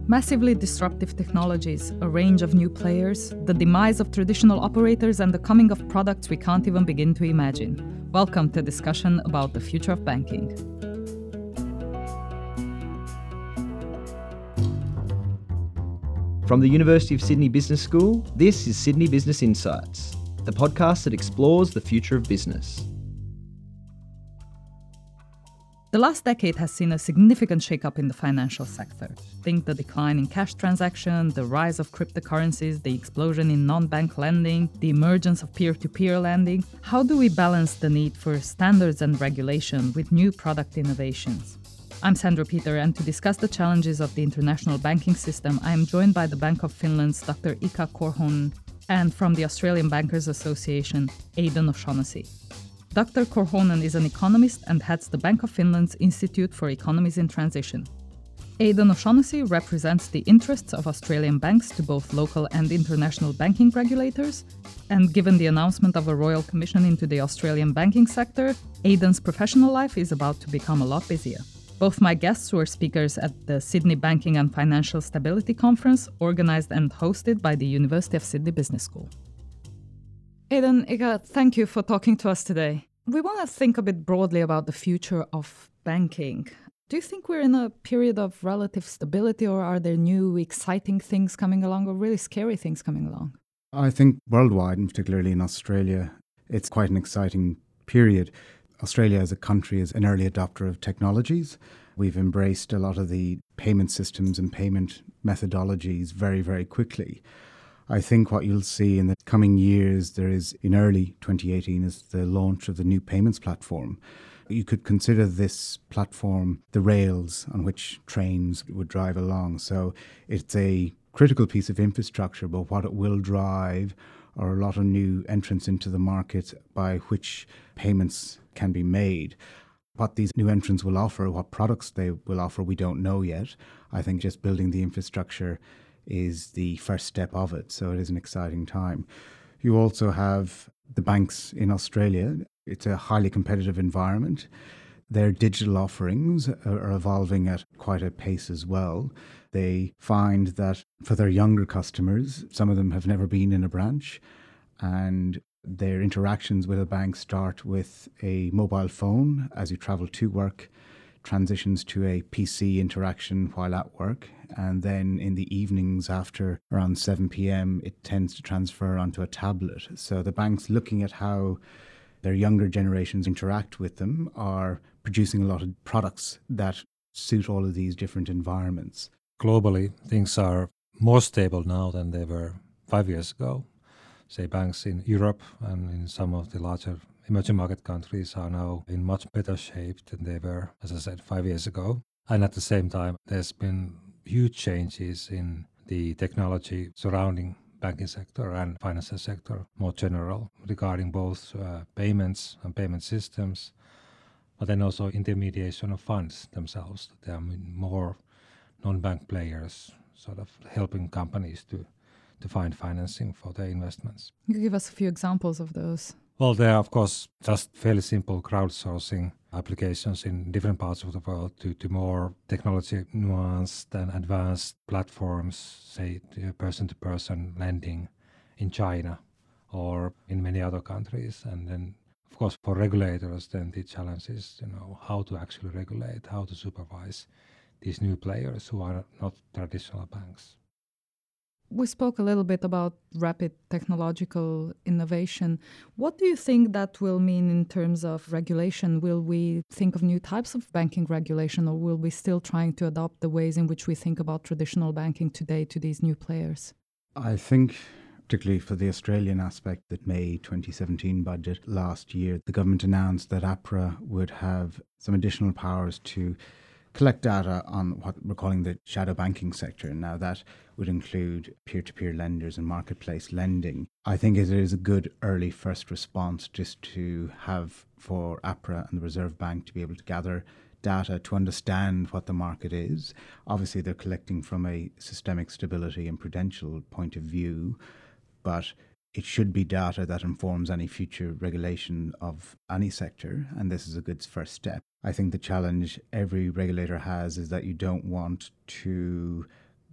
Massively disruptive technologies, a range of new players, the demise of traditional operators, and the coming of products we can't even begin to imagine. Welcome to a discussion about the future of banking. From the University of Sydney Business School, this is Sydney Business Insights, the podcast that explores the future of business. The last decade has seen a significant shakeup in the financial sector. Think the decline in cash transactions, the rise of cryptocurrencies, the explosion in non-bank lending, the emergence of peer-to-peer lending. How do we balance the need for standards and regulation with new product innovations? I'm Sandra Peter, and to discuss the challenges of the international banking system, I am joined by the Bank of Finland's Dr. Ika Korhonen and from the Australian Bankers Association, Aidan O'Shaughnessy. Dr. Korhonen is an economist and heads the Bank of Finland's Institute for Economies in Transition. Aidan O'Shaughnessy represents the interests of Australian banks to both local and international banking regulators, and given the announcement of a Royal Commission into the Australian banking sector, Aidan's professional life is about to become a lot busier. Both my guests were speakers at the Sydney Banking and Financial Stability Conference, organised and hosted by the University of Sydney Business School. Aidan, Ika, thank you for talking to us today. We want to think a bit broadly about the future of banking. Do you think we're in a period of relative stability, or are there new exciting things coming along, or really scary things coming along? I think worldwide, and particularly in Australia, it's quite an exciting period. Australia as a country is an early adopter of technologies. We've embraced a lot of the payment systems and payment methodologies very, very quickly. I think what you'll see in the coming years, there is in early 2018 is the launch of the new payments platform. You could consider this platform the rails on which trains would drive along. So it's a critical piece of infrastructure, but what it will drive are a lot of new entrants into the market by which payments can be made. What these new entrants will offer, what products they will offer, we don't know yet. I think just building the infrastructure is the first step of it. So it is an exciting time. You also have the banks in Australia. It's a highly competitive environment. Their digital offerings are evolving at quite a pace as well. They find that for their younger customers, some of them have never been in a branch, and their interactions with a bank start with a mobile phone as you travel to work, transitions to a PC interaction while at work, and then in the evenings after around 7 p.m. it tends to transfer onto a tablet. So the banks, looking at how their younger generations interact with them, are producing a lot of products that suit all of these different environments. Globally, things are more stable now than they were 5 years ago. Say banks in Europe and in some of the larger emerging market countries are now in much better shape than they were, as I said, 5 years ago. And at the same time, there's been huge changes in the technology surrounding banking sector and financial sector more general regarding both payments and payment systems, but then also intermediation of funds themselves. There are more non-bank players sort of helping companies to find financing for their investments. Can you give us a few examples of those? Well, there are, of course, just fairly simple crowdsourcing applications in different parts of the world to more technology nuanced and advanced platforms, say person-to-person lending in China or in many other countries. And then, of course, for regulators, then the challenge is, how to actually regulate, how to supervise these new players who are not traditional banks. We spoke a little bit about rapid technological innovation. What do you think that will mean in terms of regulation? Will we think of new types of banking regulation, or will we still trying to adopt the ways in which we think about traditional banking today to these new players? I think, particularly for the Australian aspect, that May 2017 budget last year, the government announced that APRA would have some additional powers to collect data on what we're calling the shadow banking sector. Now that would include peer-to-peer lenders and marketplace lending. I think it is a good early first response just to have for APRA and the Reserve Bank to be able to gather data to understand what the market is. Obviously, they're collecting from a systemic stability and prudential point of view, but it should be data that informs any future regulation of any sector, and this is a good first step. I think the challenge every regulator has is that you don't want to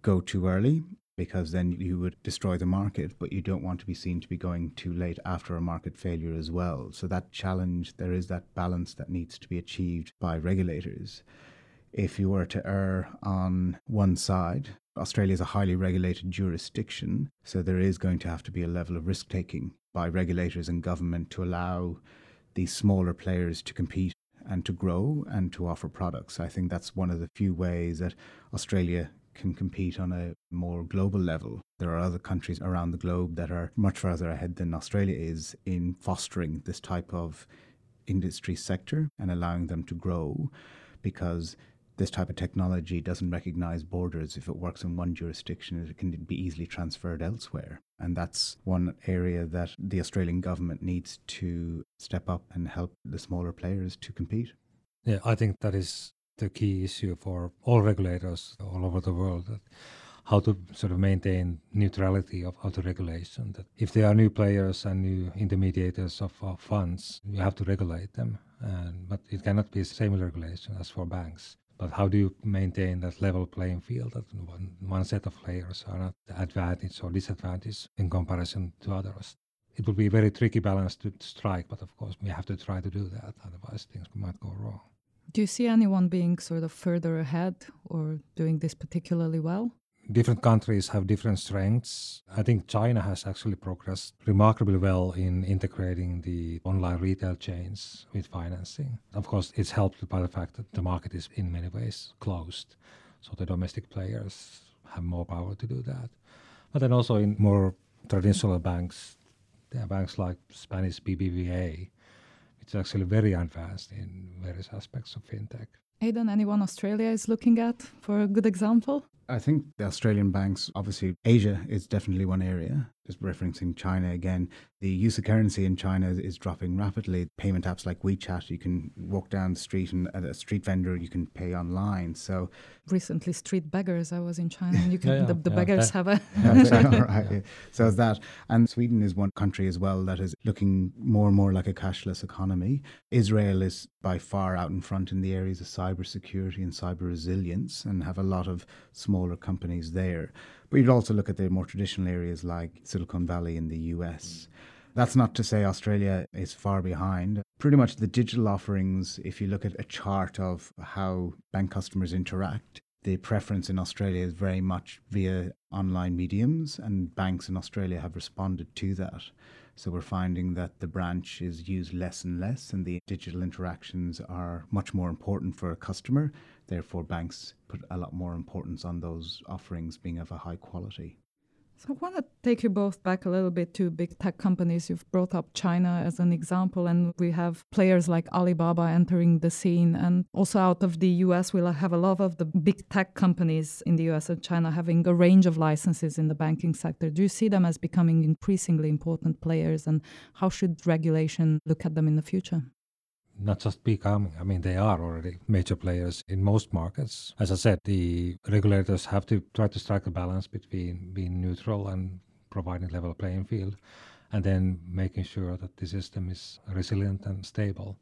go too early, because then you would destroy the market, but you don't want to be seen to be going too late after a market failure as well. So that challenge, there is that balance that needs to be achieved by regulators. If you were to err on one side, Australia is a highly regulated jurisdiction, so there is going to have to be a level of risk-taking by regulators and government to allow these smaller players to compete and to grow and to offer products. I think that's one of the few ways that Australia can compete on a more global level. There are other countries around the globe that are much further ahead than Australia is in fostering this type of industry sector and allowing them to grow, because this type of technology doesn't recognize borders. If it works in one jurisdiction, it can be easily transferred elsewhere. And that's one area that the Australian government needs to step up and help the smaller players to compete. Yeah, I think that is the key issue for all regulators all over the world, that how to sort of maintain neutrality of the regulation. That if there are new players and new intermediators of funds, you have to regulate them, but it cannot be the same regulation as for banks. But how do you maintain that level playing field, that one set of players are not advantage or disadvantage in comparison to others? It will be a very tricky balance to strike, but of course we have to try to do that, otherwise things might go wrong. Do you see anyone being sort of further ahead or doing this particularly well? Different countries have different strengths. I think China has actually progressed remarkably well in integrating the online retail chains with financing. Of course, it's helped by the fact that the market is in many ways closed, so the domestic players have more power to do that. But then also in more traditional banks, there are banks like Spanish BBVA, which is actually very advanced in various aspects of fintech. Aidan, anyone Australia is looking at for a good example? I think the Australian banks, obviously Asia is definitely one area. Just referencing China again, the use of currency in China is dropping rapidly. Payment apps like WeChat, you can walk down the street and at a street vendor you can pay online. So recently, street beggars. I was in China, and you can the beggars have a. Right. So it's that, and Sweden is one country as well that is looking more and more like a cashless economy. Israel is by far out in front in the areas of cybersecurity and cyber resilience, and have a lot of smaller companies there. But you'd also look at the more traditional areas like Silicon Valley in the US. That's not to say Australia is far behind. Pretty much the digital offerings, if you look at a chart of how bank customers interact, the preference in Australia is very much via online mediums, and banks in Australia have responded to that. So we're finding that the branch is used less and less, and the digital interactions are much more important for a customer. Therefore, banks put a lot more importance on those offerings being of a high quality. So I want to take you both back a little bit to big tech companies. You've brought up China as an example, and we have players like Alibaba entering the scene. And also out of the US, we'll have a lot of the big tech companies in the US and China having a range of licenses in the banking sector. Do you see them as becoming increasingly important players, and how should regulation look at them in the future? Not just becoming, I mean, they are already major players in most markets. As I said, the regulators have to try to strike a balance between being neutral and providing level playing field, and then making sure that the system is resilient and stable.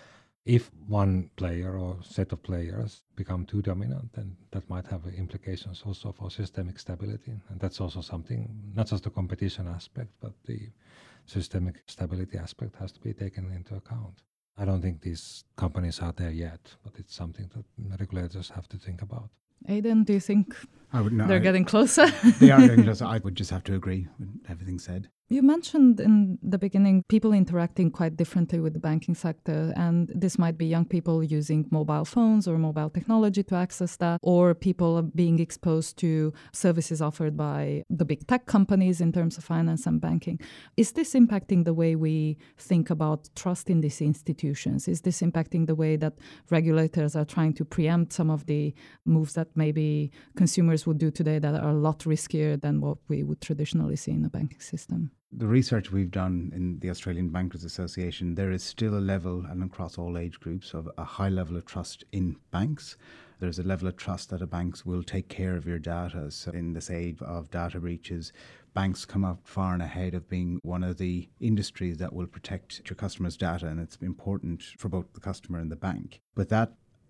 If one player or set of players become too dominant, then that might have implications also for systemic stability. And that's also something, not just the competition aspect, but the systemic stability aspect has to be taken into account. I don't think these companies are there yet, but it's something that regulators have to think about. Aidan, do you think they're getting closer? They are getting closer. I would just have to agree with everything said. You mentioned in the beginning people interacting quite differently with the banking sector, and this might be young people using mobile phones or mobile technology to access that, or people being exposed to services offered by the big tech companies in terms of finance and banking. Is this impacting the way we think about trust in these institutions? Is this impacting the way that regulators are trying to preempt some of the moves that maybe consumers would do today that are a lot riskier than what we would traditionally see in the banking system? The research we've done in the Australian Bankers Association, there is still a level, and across all age groups, of a high level of trust in banks. There's a level of trust that banks will take care of your data. So in this age of data breaches, banks come up far and ahead of being one of the industries that will protect your customers' data, and it's important for both the customer and the bank. But that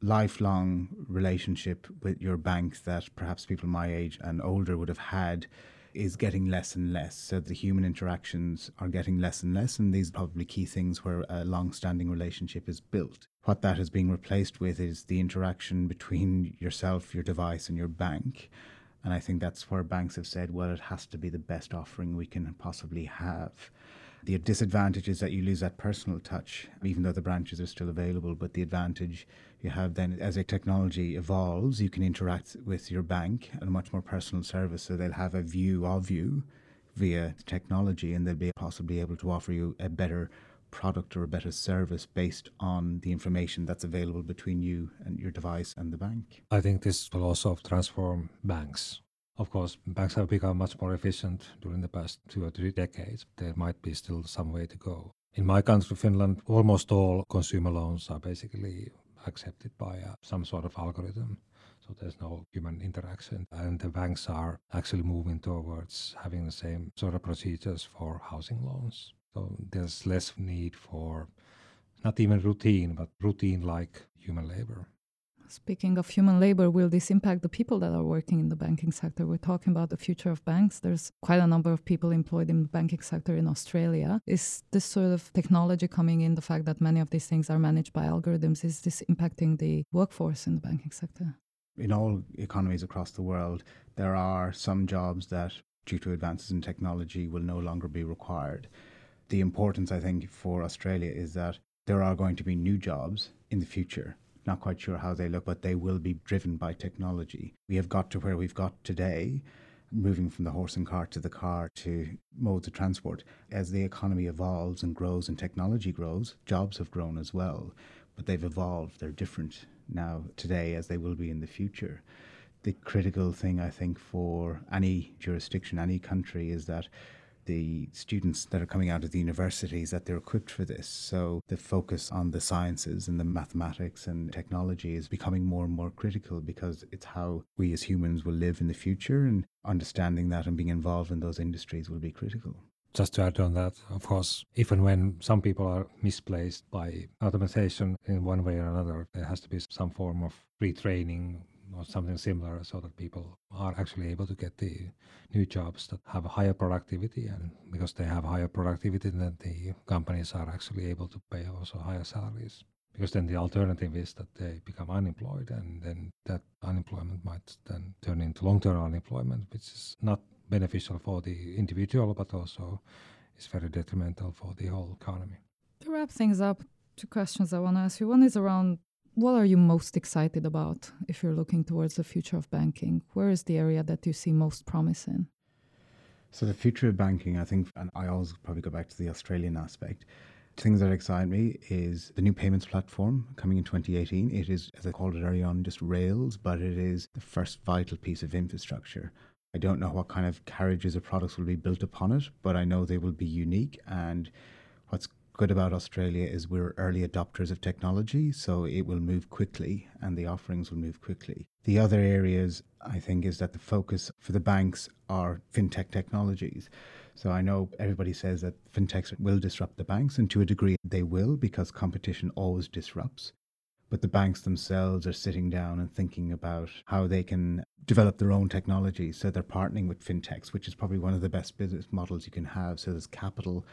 lifelong relationship with your bank that perhaps people my age and older would have had is getting less and less. So the human interactions are getting less and less, and these are probably key things where a long-standing relationship is built. What that is being replaced with is the interaction between yourself, your device, and your bank. And I think that's where banks have said, well, it has to be the best offering we can possibly have. The disadvantage is that you lose that personal touch, even though the branches are still available. But the advantage you have then, as a technology evolves, you can interact with your bank at a much more personal service. So they'll have a view of you via technology, and they'll be possibly able to offer you a better product or a better service based on the information that's available between you and your device and the bank. I think this will also transform banks. Of course, banks have become much more efficient during the past 2 or 3 decades. There might be still some way to go. In my country, Finland, almost all consumer loans are basically accepted by some sort of algorithm. So there's no human interaction. And the banks are actually moving towards having the same sort of procedures for housing loans. So there's less need for not even routine, but routine-like human labor. Speaking of human labor, will this impact the people that are working in the banking sector? We're talking about the future of banks. There's quite a number of people employed in the banking sector in Australia. Is this sort of technology coming in, the fact that many of these things are managed by algorithms, is this impacting the workforce in the banking sector? In all economies across the world, there are some jobs that, due to advances in technology, will no longer be required. The importance, I think, for Australia is that there are going to be new jobs in the future. Not quite sure how they look, but they will be driven by technology. We have got to where we've got today, moving from the horse and cart to the car to modes of transport. As the economy evolves and grows and technology grows, jobs have grown as well, but they've evolved. They're different now today as they will be in the future. The critical thing, I think, for any jurisdiction, any country, is that the students that are coming out of the universities, that they're equipped for this. So the focus on the sciences and the mathematics and technology is becoming more and more critical, because it's how we as humans will live in the future, and understanding that and being involved in those industries will be critical. Just to add on that, of course, if and when some people are misplaced by automation in one way or another, there has to be some form of retraining or something similar, so that people are actually able to get the new jobs that have a higher productivity, and because they have higher productivity, then the companies are actually able to pay also higher salaries. Because then the alternative is that they become unemployed, and then that unemployment might then turn into long-term unemployment, which is not beneficial for the individual, but also is very detrimental for the whole economy. To wrap things up, 2 questions I want to ask you. One is around, what are you most excited about if you're looking towards the future of banking? Where is the area that you see most promise in? So the future of banking, I think, and I always probably go back to the Australian aspect, things that excite me is the new payments platform coming in 2018. It is, as I called it early on, just rails, but it is the first vital piece of infrastructure. I don't know what kind of carriages or products will be built upon it, but I know they will be unique. And what's good about Australia is we're early adopters of technology, so it will move quickly and the offerings will move quickly. The other areas, I think, is that the focus for the banks are fintech technologies. So I know everybody says that fintechs will disrupt the banks, and to a degree they will, because competition always disrupts. But the banks themselves are sitting down and thinking about how they can develop their own technology. So they're partnering with fintechs, which is probably one of the best business models you can have. So there's capital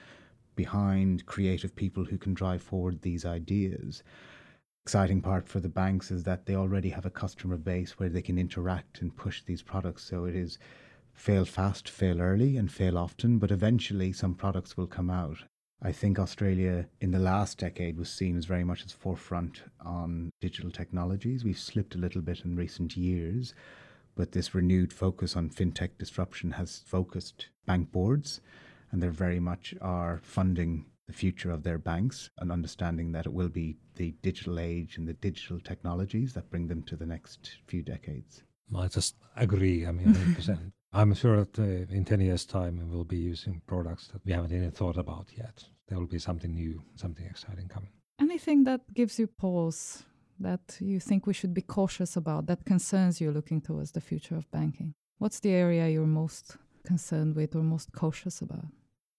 behind creative people who can drive forward these ideas. Exciting part for the banks is that they already have a customer base where they can interact and push these products. So it is fail fast, fail early, and fail often, but eventually some products will come out. I think Australia in the last decade was seen as very much as forefront on digital technologies. We've slipped a little bit in recent years, but this renewed focus on fintech disruption has focused bank boards, and they very much are funding the future of their banks and understanding that it will be the digital age and the digital technologies that bring them to the next few decades. I just agree, 100%. I'm sure that in 10 years' time we will be using products that we haven't even thought about yet. There will be something new, something exciting coming. Anything that gives you pause, that you think we should be cautious about, that concerns you looking towards the future of banking? What's the area you're most concerned with or most cautious about?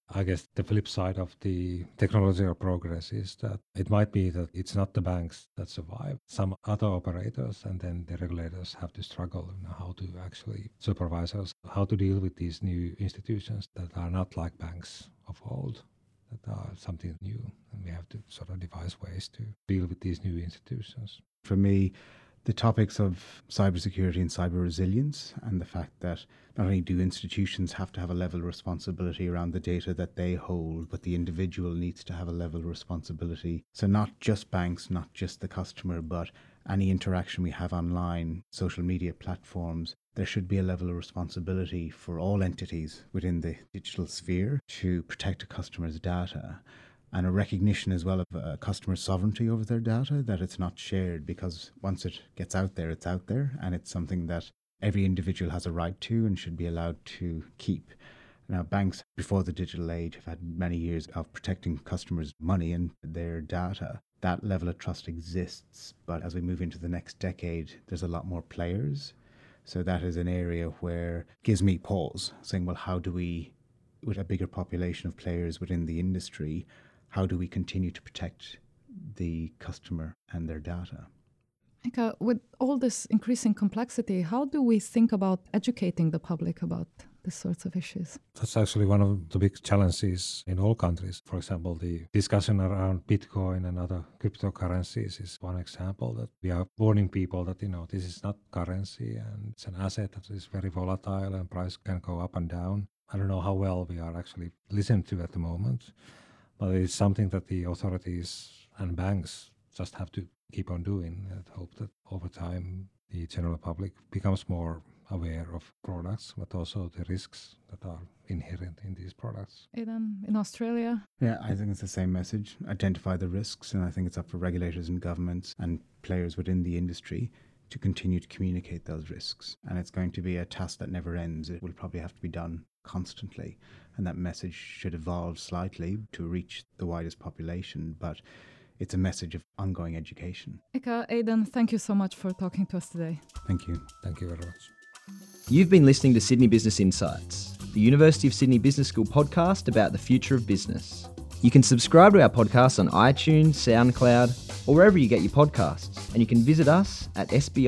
I guess the flip side of the technological progress is that it might be that it's not the banks that survive, some other operators, and then the regulators have to struggle how to actually supervise us, how to deal with these new institutions that are not like banks of old, that are something new, and we have to sort of devise ways to deal with these new institutions. For me, the topics of cybersecurity and cyber resilience, and the fact that not only do institutions have to have a level of responsibility around the data that they hold, but the individual needs to have a level of responsibility. So not just banks, not just the customer, but any interaction we have online, social media platforms, there should be a level of responsibility for all entities within the digital sphere to protect a customer's data. And a recognition as well of a customer's sovereignty over their data, that it's not shared, because once it gets out there, it's out there, and it's something that every individual has a right to and should be allowed to keep. Now, banks before the digital age have had many years of protecting customers' money and their data. That level of trust exists, but as we move into the next decade, there's a lot more players. So that is an area where it gives me pause, saying, well, how do we, with a bigger population of players within the industry, how do we continue to protect the customer and their data? Eka, with all this increasing complexity, how do we think about educating the public about these sorts of issues? That's actually one of the big challenges in all countries. For example, the discussion around Bitcoin and other cryptocurrencies is one example, that we are warning people that, this is not currency and it's an asset that is very volatile and price can go up and down. I don't know how well we are actually listened to at the moment. But it's something that the authorities and banks just have to keep on doing, and hope that over time the general public becomes more aware of products, but also the risks that are inherent in these products. Aidan, in Australia? Yeah, I think it's the same message. Identify the risks, and I think it's up for regulators and governments and players within the industry to continue to communicate those risks. And it's going to be a task that never ends. It will probably have to be done constantly, and that message should evolve slightly to reach the widest population, but it's a message of ongoing education. Eka, Aidan, thank you so much for talking to us today. Thank you. Thank you very much. You've been listening to Sydney Business Insights, the University of Sydney Business School podcast about the future of business. You can subscribe to our podcast on iTunes, SoundCloud, or wherever you get your podcasts, and you can visit us at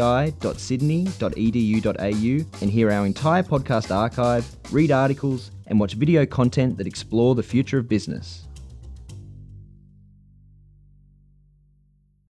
sbi.sydney.edu.au and hear our entire podcast archive, read articles, and watch video content that explore the future of business.